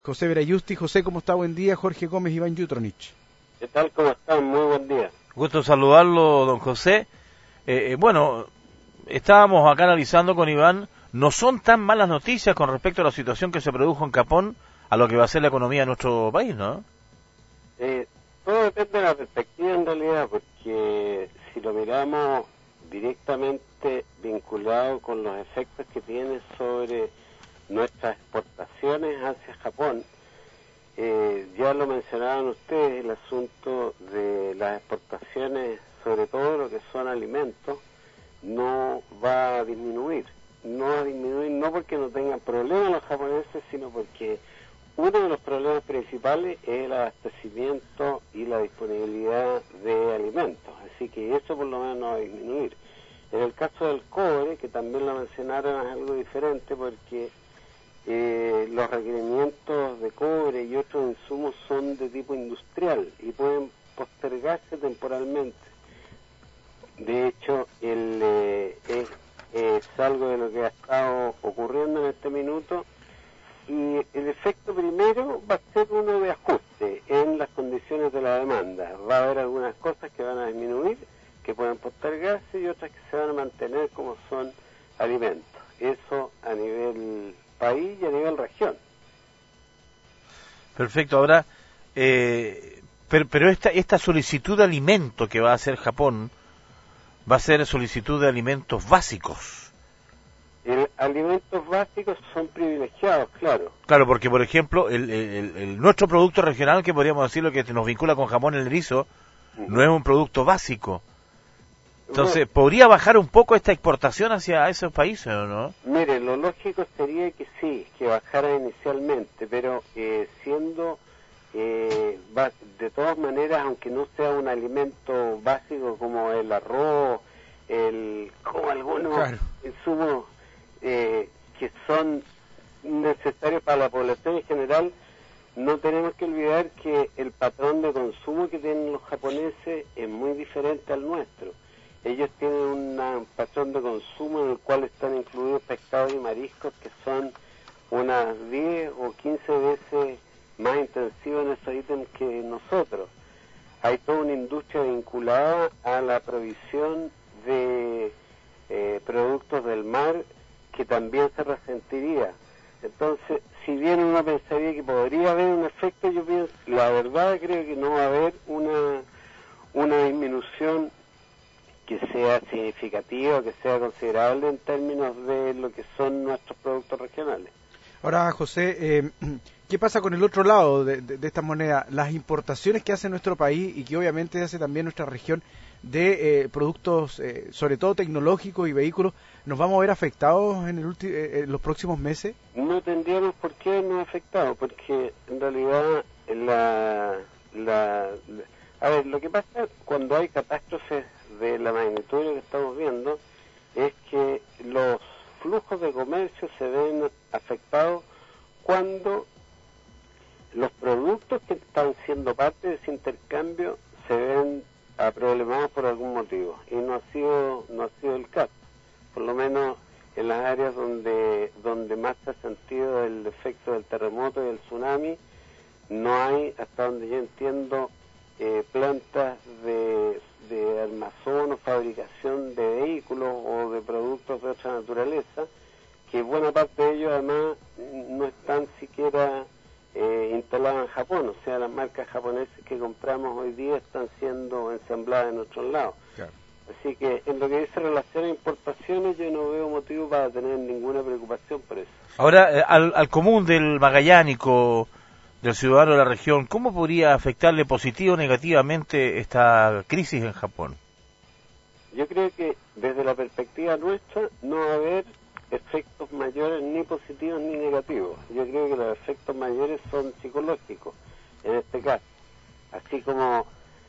José Verayusti. José, ¿cómo está? Buen día. Jorge Gómez, Iván Yutronich. ¿Qué tal? ¿Cómo están? Muy buen día. Gusto saludarlo, don José. Bueno, estábamos acá analizando con Iván, no son tan malas noticias con respecto a la situación que se produjo en Japón a lo que va a ser la economía de nuestro país, ¿no? Todo depende de la perspectiva en realidad, porque si lo miramos directamente vinculado con los efectos que tiene sobre nuestras exportaciones hacia Japón, ya lo mencionaban ustedes, el asunto de las exportaciones, sobre todo lo que son alimentos, no va a disminuir. No va a disminuir no porque no tengan problemas los japoneses, sino porque uno de los problemas principales es el abastecimiento y la disponibilidad de alimentos. Así que eso por lo menos no va a disminuir. En el caso del cobre, que también lo mencionaron, es algo diferente porque los requerimientos de cobre y otros insumos son de tipo industrial y pueden postergarse temporalmente. De hecho, es algo de lo que ha estado ocurriendo en este minuto, y el efecto primero va a ser uno de ajuste en las condiciones de la demanda. Va a haber algunas cosas que van a disminuir, que pueden postergarse, y otras que se van a mantener como son alimentos. Eso a nivel país y a nivel región. Perfecto. Ahora, pero esta solicitud de alimento que va a hacer Japón va a ser solicitud de alimentos básicos. Alimentos básicos son privilegiados, claro. Claro, porque por ejemplo, nuestro producto regional, que podríamos decirlo que nos vincula con Japón, el erizo, no es un producto básico. Entonces, ¿podría bajar un poco esta exportación hacia esos países o no? Mire, lo lógico sería que sí, que bajara inicialmente, pero siendo, de todas maneras, aunque no sea un alimento básico como el arroz, como algunos insumos que son necesarios para la población en general, no tenemos que olvidar que el patrón de consumo que tienen los japoneses es muy diferente al nuestro. Ellos tienen un patrón de consumo en el cual están incluidos pescados y mariscos que son unas 10 o 15 veces más intensivos en esos ítems que nosotros. Hay toda una industria vinculada a la provisión de productos del mar que también se resentiría. Entonces, si bien uno pensaría que podría haber un efecto, yo pienso, la verdad creo que no va a haber una disminución que sea significativa, que sea considerable en términos de lo que son nuestros productos regionales. Ahora, José, ¿qué pasa con el otro lado de esta moneda? Las importaciones que hace nuestro país y que obviamente hace también nuestra región de productos, sobre todo tecnológicos y vehículos, ¿nos vamos a ver afectados en los próximos meses? No tendríamos por qué vernos afectados, porque en realidad a ver, lo que pasa cuando hay catástrofes de la magnitud de lo que estamos viendo es que los flujos de comercio se ven afectados cuando los productos que están siendo parte de ese intercambio se ven problemados por algún motivo, y no ha sido el caso, por lo menos en las áreas donde más se ha sentido el efecto del terremoto y del tsunami. No hay, hasta donde yo entiendo, plantas de armazón o fabricación de vehículos o de productos de otra naturaleza, que buena parte de ellos además no están siquiera instaladas en Japón. O sea, las marcas japonesas que compramos hoy día están siendo ensambladas en otros lados. Claro. Así que en lo que dice relación a importaciones, yo no veo motivo para tener ninguna preocupación por eso. Ahora, al común del magallánico, del ciudadano de la región, ¿cómo podría afectarle positivo o negativamente esta crisis en Japón? Yo creo que desde la perspectiva nuestra no va a haber efectos mayores ni positivos ni negativos. Yo creo que los efectos mayores son psicológicos en este caso. Así como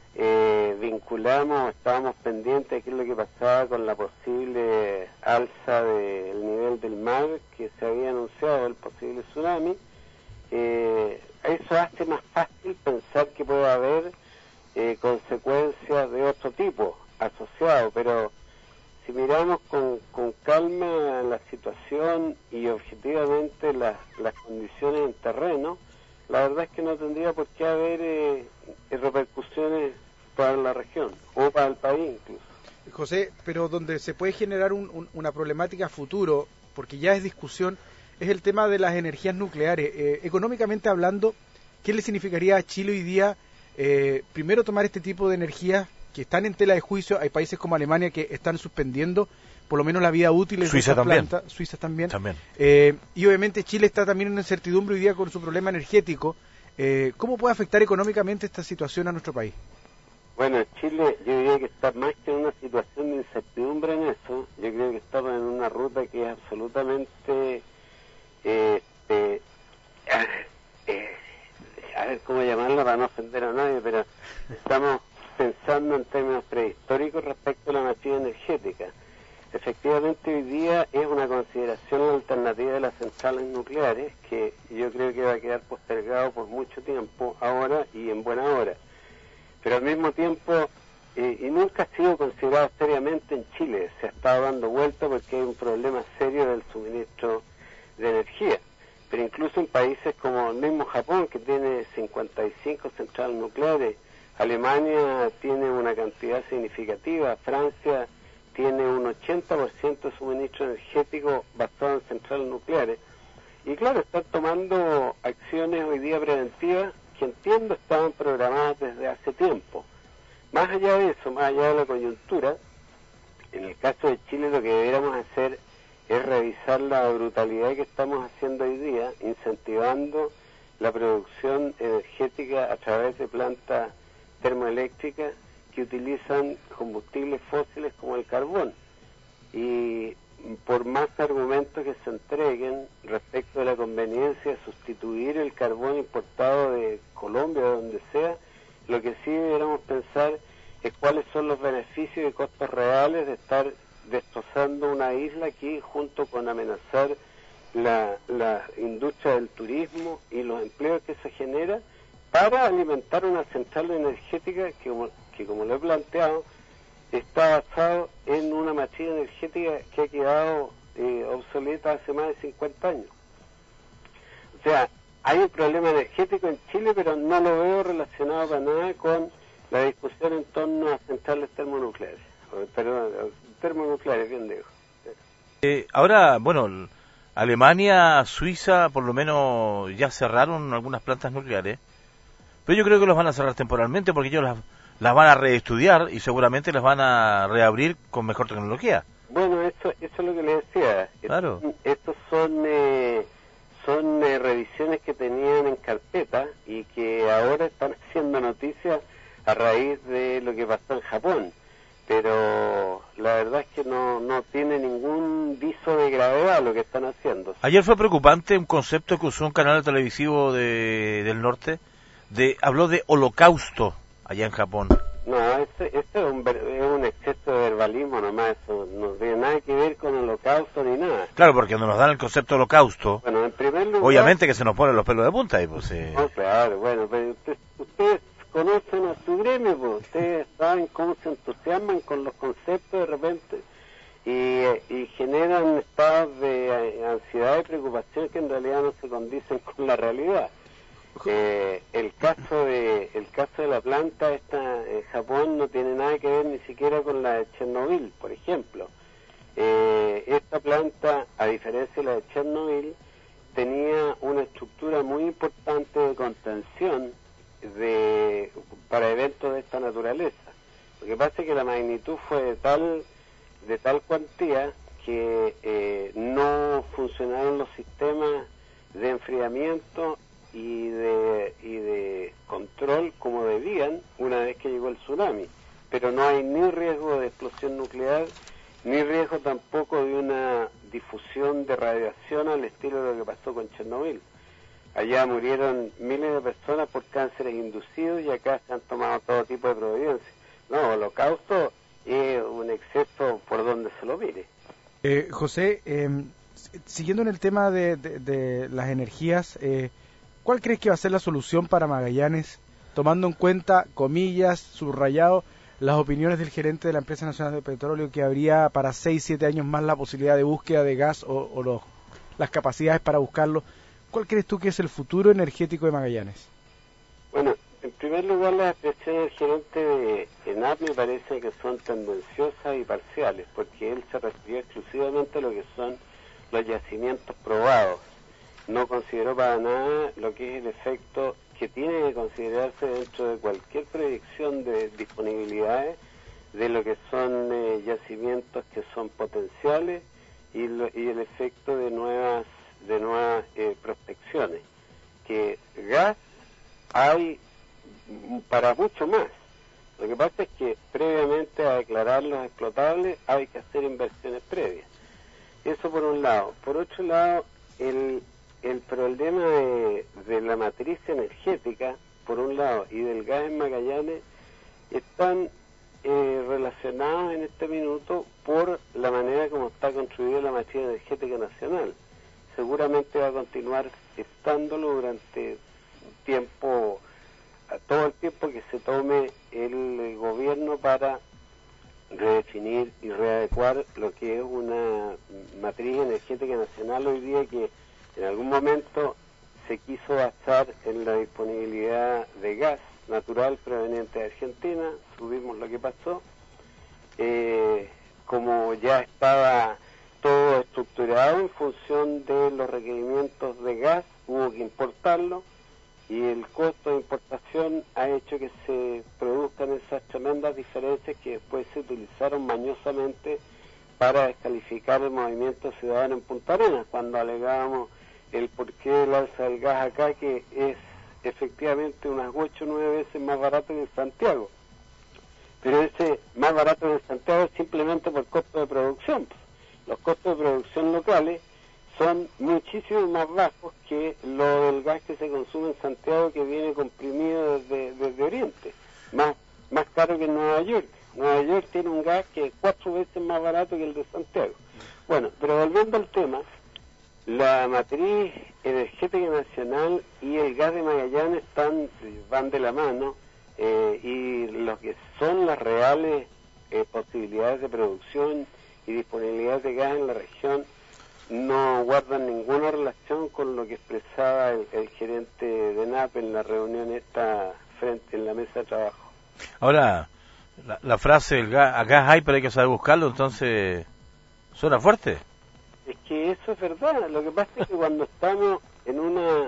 estábamos pendientes de qué es lo que pasaba con la posible alza del nivel del mar que se había anunciado, el posible tsunami, eso hace más fácil pensar que puede haber consecuencias de otro tipo asociado, pero si miramos con calma la situación y objetivamente las condiciones en terreno, La verdad es que no tendría por qué haber repercusiones para la región o para el país incluso. José, pero donde se puede generar una problemática a futuro, porque ya es discusión, es el tema de las energías nucleares. Económicamente hablando, ¿qué le significaría a Chile hoy día primero tomar este tipo de energías que están en tela de juicio? Hay países como Alemania que están suspendiendo por lo menos la vida útil de Suiza estas también. plantas. Suiza también. También. Y obviamente Chile está también en incertidumbre hoy día con su problema energético. ¿Cómo puede afectar económicamente esta situación a nuestro país? Bueno, Chile yo diría que está más que en una situación de incertidumbre en eso. Yo creo que estamos en una ruta que es absolutamente... a ver cómo llamarla para no ofender a nadie, pero estamos pensando en términos prehistóricos respecto a la matriz energética. Efectivamente, hoy día es una consideración la alternativa de las centrales nucleares, que yo creo que va a quedar postergado por mucho tiempo, ahora y en buena hora. Pero al mismo tiempo, y nunca ha sido considerado seriamente en Chile, se ha estado dando vuelta porque hay un problema serio del suministro de energía. Pero incluso en países como el mismo Japón, que tiene 55 centrales nucleares, Alemania tiene una cantidad significativa, Francia tiene un 80% de suministro energético basado en centrales nucleares. Y claro, están tomando acciones hoy día preventivas que entiendo estaban programadas desde hace tiempo. Más allá de eso, más allá de la coyuntura, en el caso de Chile lo que deberíamos hacer es revisar la brutalidad que estamos haciendo hoy día, incentivando la producción energética a través de plantas termoeléctricas que utilizan combustibles fósiles como el carbón. Y por más argumentos que se entreguen respecto de la conveniencia de sustituir el carbón importado de Colombia o donde sea, lo que sí deberíamos pensar es cuáles son los beneficios y costos reales de estar destrozando una isla aquí, junto con amenazar la industria del turismo y los empleos que se genera para alimentar una central energética que como lo he planteado, está basado en una matriz energética que ha quedado obsoleta hace más de 50 años. O sea, hay un problema energético en Chile, pero no lo veo relacionado para nada con la discusión en torno a centrales termonucleares. Perdón, termonucleares, bien digo. Ahora, bueno, Alemania, Suiza, por lo menos ya cerraron algunas plantas nucleares, pero yo creo que los van a cerrar temporalmente porque ellos las van a reestudiar y seguramente las van a reabrir con mejor tecnología. Bueno, eso es lo que le decía. Claro. Estos son revisiones que tenían en carpeta y que ahora están haciendo noticias a raíz de lo que pasó en Japón. Pero la verdad es que no tiene ningún viso de gravedad lo que están haciendo. Ayer fue preocupante un concepto que usó un canal televisivo del norte, habló de holocausto allá en Japón. No, este es un exceso de verbalismo nomás, eso no tiene nada que ver con holocausto ni nada. Claro, porque cuando nos dan el concepto de holocausto, bueno, en primer lugar, obviamente que se nos ponen los pelos de punta. Y pues, no, claro, bueno, pero ustedes conocen a su gremio, pues, ustedes saben cómo se entusiasman con los conceptos de repente y generan estados de ansiedad y preocupación que en realidad no se condicen con la realidad. El caso de la planta esta en Japón no tiene nada que ver ni siquiera con la de Chernobyl, por ejemplo. Esta planta, a diferencia de la de Chernobyl, tenía una estructura muy importante de contención para eventos de esta naturaleza. Lo que pasa es que la magnitud fue de tal cuantía que no funcionaron los sistemas de enfriamiento y de control como debían una vez que llegó el tsunami. Pero no hay ni riesgo de explosión nuclear, ni riesgo tampoco de una difusión de radiación al estilo de lo que pasó con Chernobyl. Allá murieron miles de personas por cánceres inducidos y acá se han tomado todo tipo de providencias. No, holocausto es un exceso por donde se lo mire. José, siguiendo en el tema de las energías, ¿cuál crees que va a ser la solución para Magallanes, tomando en cuenta, comillas, subrayado, las opiniones del gerente de la Empresa Nacional de Petróleo, que habría para 6-7 años más la posibilidad de búsqueda de gas o las capacidades para buscarlo? ¿Cuál crees tú que es el futuro energético de Magallanes? Bueno, en primer lugar, las expresiones del gerente de ENAP me parece que son tendenciosas y parciales, porque él se refirió exclusivamente a lo que son los yacimientos probados. No consideró para nada lo que es el efecto que tiene que considerarse dentro de cualquier proyección de disponibilidades de lo que son yacimientos que son potenciales y el efecto de nuevas prospecciones. Que gas hay para mucho más. Lo que pasa es que previamente a declararlos explotables hay que hacer inversiones previas. Eso por un lado. Por otro lado, el problema de la matriz energética, por un lado, y del gas en Magallanes, están relacionados en este minuto por la manera como está construida la matriz energética nacional. Seguramente va a continuar estándolo durante un tiempo, todo el tiempo que se tome el gobierno para redefinir y readecuar lo que es una matriz energética nacional hoy día, que en algún momento se quiso basar en la disponibilidad de gas natural proveniente de Argentina. Subimos lo que pasó, como ya estaba todo estructurado en función de los requerimientos de gas, hubo que importarlo, y el costo de importación ha hecho que se produzcan esas tremendas diferencias que después se utilizaron mañosamente para descalificar el movimiento ciudadano en Punta Arenas, cuando alegábamos el porqué del alza del gas acá, que es efectivamente unas 8 o 9 veces más barato que en Santiago. Pero ese más barato que en Santiago es simplemente por costo de producción. Los costos de producción locales son muchísimo más bajos que lo del gas que se consume en Santiago, que viene comprimido desde Oriente, más caro que en Nueva York. Nueva York tiene un gas que es 4 veces más barato que el de Santiago. Bueno, pero volviendo al tema, la matriz energética nacional y el gas de Magallanes van de la mano, y lo que son las reales posibilidades de producción y disponibilidad de gas en la región no guardan ninguna relación con lo que expresaba el gerente de ENAP en la reunión esta frente en la mesa de trabajo. Ahora, la frase, gas hay, pero hay que saber buscarlo, entonces, ¿suena fuerte? Es que eso es verdad. Lo que pasa es que cuando estamos en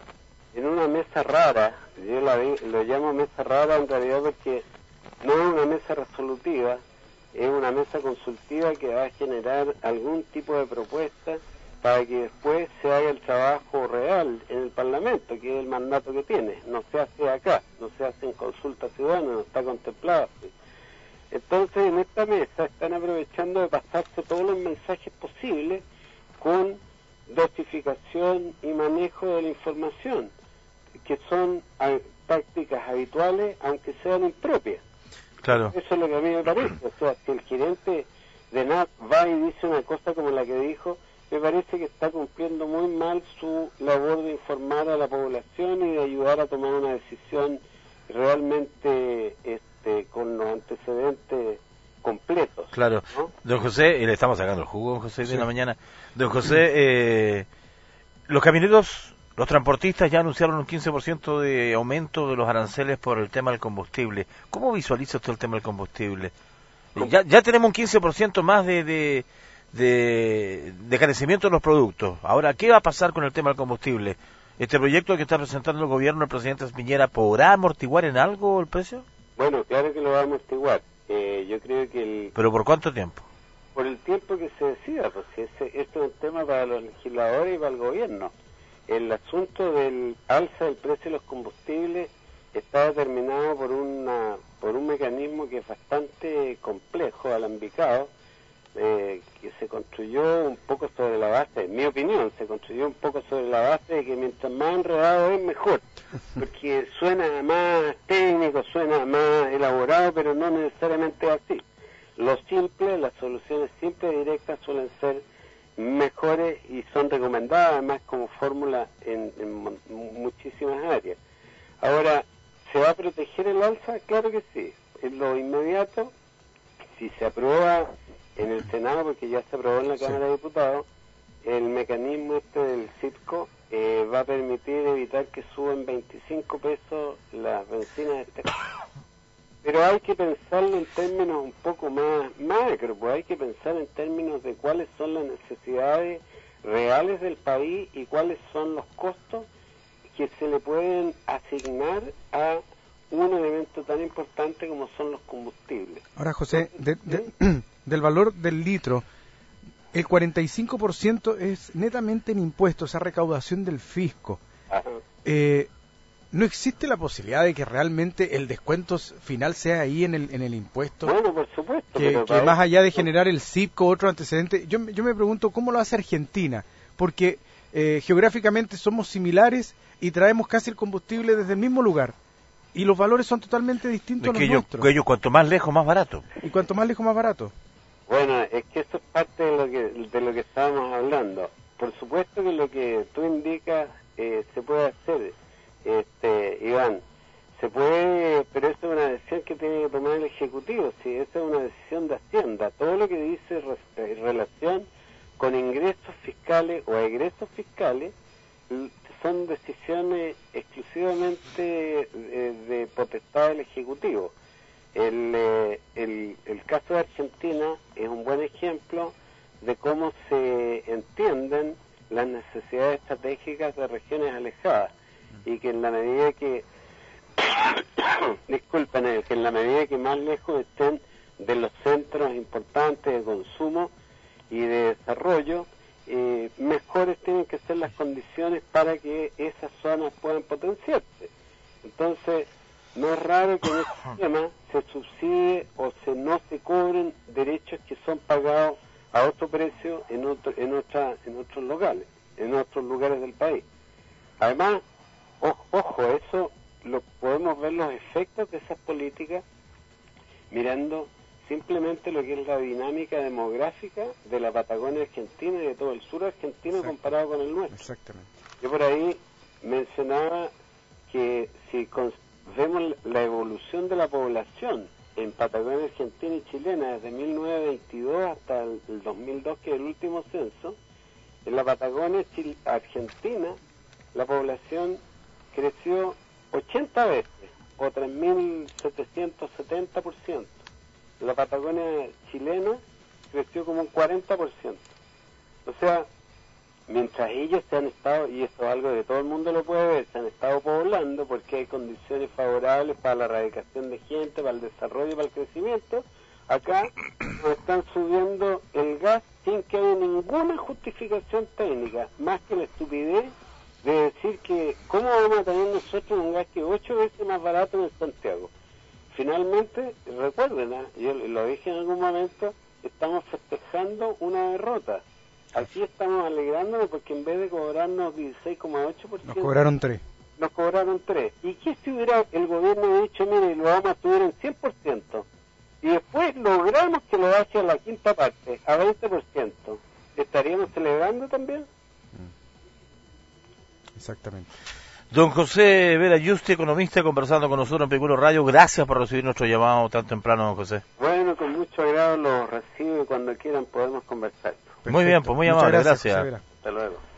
una mesa rara, yo lo llamo mesa rara en realidad porque no es una mesa resolutiva, es una mesa consultiva que va a generar algún tipo de propuesta para que después se haga el trabajo real en el Parlamento, que es el mandato que tiene. No se hace acá, no se hace en consulta ciudadana, no está contemplado así. Entonces, en esta mesa están aprovechando de pasarse todos los mensajes posibles con dosificación y manejo de la información, que son tácticas habituales, aunque sean impropias. Claro. Eso es lo que a mí me parece. O sea, si el gerente de NAP va y dice una cosa como la que dijo, me parece que está cumpliendo muy mal su labor de informar a la población y de ayudar a tomar una decisión realmente con los antecedentes completos. Claro. ¿No? Don José, le estamos sacando el jugo, don José, de la mañana. Don José, los camioneros, los transportistas ya anunciaron un 15% de aumento de los aranceles por el tema del combustible. ¿Cómo visualiza usted el tema del combustible? Ya tenemos un 15% más de carecimiento de los productos. Ahora, ¿qué va a pasar con el tema del combustible? ¿Este proyecto que está presentando el gobierno del presidente Piñera podrá amortiguar en algo el precio? Bueno, claro que lo va a amortiguar. Yo creo que ¿Pero por cuánto tiempo? Por el tiempo que se decida, pues esto es un tema para los legisladores y para el gobierno. El asunto del alza del precio de los combustibles está determinado por un mecanismo que es bastante complejo, alambicado, que se construyó un poco sobre la base, en mi opinión, se construyó un poco sobre la base de que mientras más enredado es mejor, porque suena más técnico, suena más elaborado, pero no necesariamente así. Lo simple, las soluciones simples y directas suelen ser mejores y son recomendadas además como fórmula en muchísimas áreas. Ahora, ¿se va a proteger el alza? Claro que sí. En lo inmediato, si se aprueba en el Senado, porque ya se aprobó en la Cámara de Diputados, el mecanismo del CIPCO va a permitir evitar que suban 25 pesos las bencinas este año. Pero hay que pensarlo en términos un poco más macro, pues hay que pensar en términos de cuáles son las necesidades reales del país y cuáles son los costos que se le pueden asignar a un elemento tan importante como son los combustibles. Ahora, José, del valor del litro, el 45% es netamente en impuestos, esa recaudación del fisco. Ajá. ¿No existe la posibilidad de que realmente el descuento final sea ahí en el impuesto? Bueno, por supuesto. Que más allá de generar el CIP con otro antecedente, yo me pregunto cómo lo hace Argentina, porque geográficamente somos similares y traemos casi el combustible desde el mismo lugar, y los valores son totalmente distintos a los nuestros. Ellos cuanto más lejos, más barato. Y cuanto más lejos, más barato. Bueno, es que eso es parte de lo que estábamos hablando. Por supuesto que lo que tú indicas se puede hacer, Iván, se puede, pero eso es una decisión que tiene que tomar el Ejecutivo, sí, esa es una decisión de Hacienda. Todo lo que dice en relación con ingresos fiscales o egresos fiscales son decisiones exclusivamente de potestad del Ejecutivo. El caso de Argentina es un buen ejemplo de cómo se entienden las necesidades estratégicas de regiones alejadas y que en la medida que disculpen, que en la medida que más lejos estén de los centros importantes de consumo y de desarrollo, mejores tienen que ser las condiciones para que esas zonas puedan potenciarse. Entonces, no es raro que en este sistema se subsidie o no se cobren derechos que son pagados a otro precio en otros lugares del país. Además, ojo, eso lo podemos ver los efectos de esas políticas mirando simplemente lo que es la dinámica demográfica de la Patagonia argentina y de todo el sur argentino comparado con el nuestro. Exactamente. Yo por ahí mencionaba que si vemos la evolución de la población en Patagonia argentina y chilena desde 1922 hasta el 2002, que es el último censo, en la Patagonia argentina la población creció 80 veces, o 3.770%. La Patagonia chilena creció como un 40%. O sea, mientras ellos se han estado, y esto es algo que todo el mundo lo puede ver, se han estado poblando porque hay condiciones favorables para la erradicación de gente, para el desarrollo, para el crecimiento, acá nos están subiendo el gas sin que haya ninguna justificación técnica, más que la estupidez de decir que ¿cómo vamos a tener nosotros un gas que es 8 veces más barato en Santiago? Finalmente, recuerden, yo lo dije en algún momento, estamos festejando una derrota. Aquí estamos alegrándonos porque en vez de cobrarnos 16,8%... Nos cobraron 3. Nos cobraron 3. ¿Y qué si hubiera el gobierno dicho, mire, lo vamos a subir en 100%? Y después logramos que lo baje a la quinta parte, a 20%. ¿Estaríamos celebrando también? Exactamente. Don José Vera Yuste, economista, conversando con nosotros en Peculiar Radio. Gracias por recibir nuestro llamado tan temprano, don José. Bueno, con mucho agrado lo recibo y cuando quieran podemos conversar. Perfecto. Muy bien, pues muy amable, gracias. Hasta luego.